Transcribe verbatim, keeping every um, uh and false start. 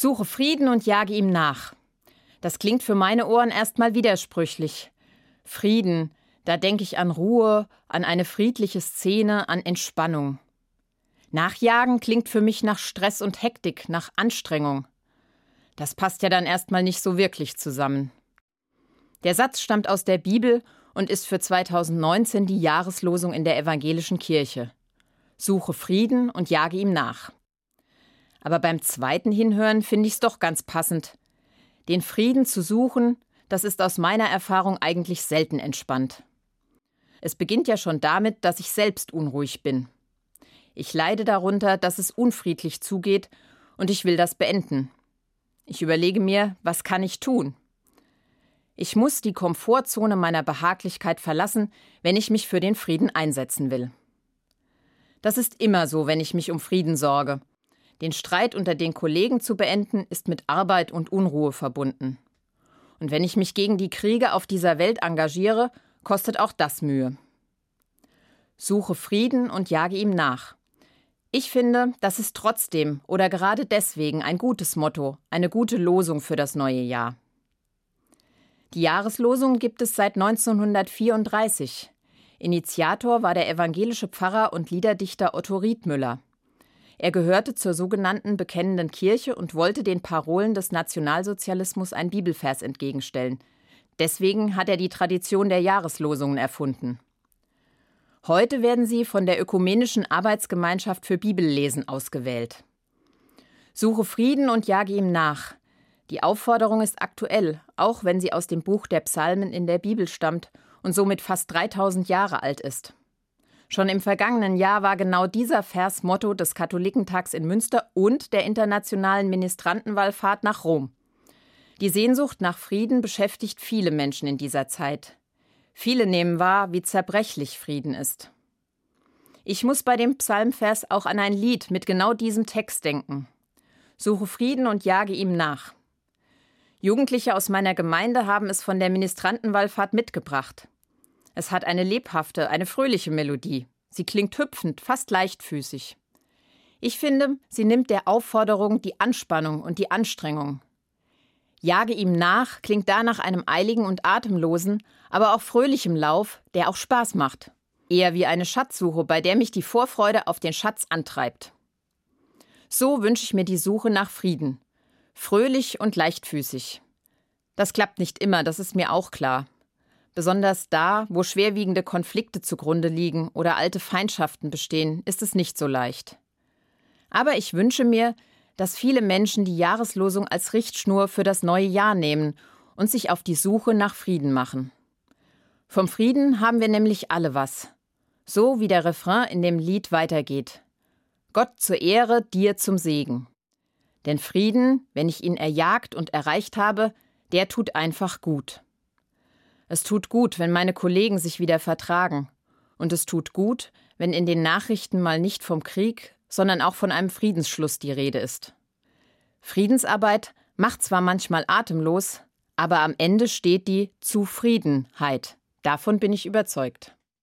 Suche Frieden und jage ihm nach. Das klingt für meine Ohren erstmal widersprüchlich. Frieden, da denke ich an Ruhe, an eine friedliche Szene, an Entspannung. Nachjagen klingt für mich nach Stress und Hektik, nach Anstrengung. Das passt ja dann erstmal nicht so wirklich zusammen. Der Satz stammt aus der Bibel und ist für zweitausendneunzehn die Jahreslosung in der evangelischen Kirche. Suche Frieden und jage ihm nach. Aber beim zweiten Hinhören finde ich es doch ganz passend. Den Frieden zu suchen, das ist aus meiner Erfahrung eigentlich selten entspannt. Es beginnt ja schon damit, dass ich selbst unruhig bin. Ich leide darunter, dass es unfriedlich zugeht und ich will das beenden. Ich überlege mir, was kann ich tun? Ich muss die Komfortzone meiner Behaglichkeit verlassen, wenn ich mich für den Frieden einsetzen will. Das ist immer so, wenn ich mich um Frieden sorge. Den Streit unter den Kollegen zu beenden, ist mit Arbeit und Unruhe verbunden. Und wenn ich mich gegen die Kriege auf dieser Welt engagiere, kostet auch das Mühe. Suche Frieden und jage ihm nach. Ich finde, das ist trotzdem oder gerade deswegen ein gutes Motto, eine gute Losung für das neue Jahr. Die Jahreslosung gibt es seit neunzehnhundertvierunddreißig. Initiator war der evangelische Pfarrer und Liederdichter Otto Riethmüller. Er gehörte zur sogenannten Bekennenden Kirche und wollte den Parolen des Nationalsozialismus einen Bibelvers entgegenstellen. Deswegen hat er die Tradition der Jahreslosungen erfunden. Heute werden sie von der Ökumenischen Arbeitsgemeinschaft für Bibellesen ausgewählt. Suche Frieden und jage ihm nach. Die Aufforderung ist aktuell, auch wenn sie aus dem Buch der Psalmen in der Bibel stammt und somit fast dreitausend Jahre alt ist. Schon im vergangenen Jahr war genau dieser Vers Motto des Katholikentags in Münster und der internationalen Ministrantenwallfahrt nach Rom. Die Sehnsucht nach Frieden beschäftigt viele Menschen in dieser Zeit. Viele nehmen wahr, wie zerbrechlich Frieden ist. Ich muss bei dem Psalmvers auch an ein Lied mit genau diesem Text denken. Suche Frieden und jage ihm nach. Jugendliche aus meiner Gemeinde haben es von der Ministrantenwallfahrt mitgebracht. Es hat eine lebhafte, eine fröhliche Melodie. Sie klingt hüpfend, fast leichtfüßig. Ich finde, sie nimmt der Aufforderung die Anspannung und die Anstrengung. Jage ihm nach klingt da nach einem eiligen und atemlosen, aber auch fröhlichem Lauf, der auch Spaß macht. Eher wie eine Schatzsuche, bei der mich die Vorfreude auf den Schatz antreibt. So wünsche ich mir die Suche nach Frieden. Fröhlich und leichtfüßig. Das klappt nicht immer, das ist mir auch klar. Besonders da, wo schwerwiegende Konflikte zugrunde liegen oder alte Feindschaften bestehen, ist es nicht so leicht. Aber ich wünsche mir, dass viele Menschen die Jahreslosung als Richtschnur für das neue Jahr nehmen und sich auf die Suche nach Frieden machen. Vom Frieden haben wir nämlich alle was. So wie der Refrain in dem Lied weitergeht. Gott zur Ehre, dir zum Segen. Denn Frieden, wenn ich ihn erjagt und erreicht habe, der tut einfach gut. Es tut gut, wenn meine Kollegen sich wieder vertragen. Und es tut gut, wenn in den Nachrichten mal nicht vom Krieg, sondern auch von einem Friedensschluss die Rede ist. Friedensarbeit macht zwar manchmal atemlos, aber am Ende steht die Zufriedenheit. Davon bin ich überzeugt.